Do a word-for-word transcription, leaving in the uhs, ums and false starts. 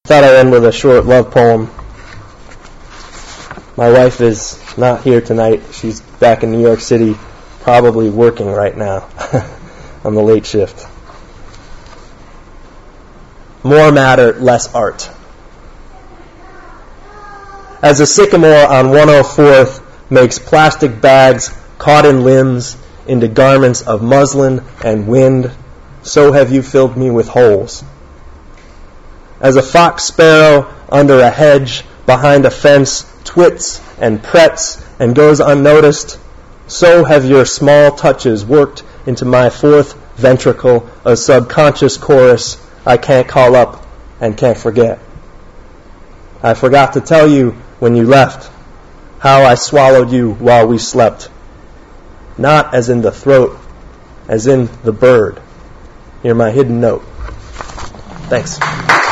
Thought I'd end with a short love poem. My wife is not here tonight. She's back in New York City, probably working right now on the late shift. More matter, less art. As a sycamore on one oh fourth makes plastic bags caught in limbs into garments of muslin and wind, so have you filled me with holes. As a fox sparrow under a hedge behind a fence twits and prets and goes unnoticed, so have your small touches worked into my fourth ventricle, a subconscious chorus I can't call up and can't forget. I forgot to tell you when you left how I swallowed you while we slept, not as in the throat, as in the bird. Hear my hidden note. Thanks.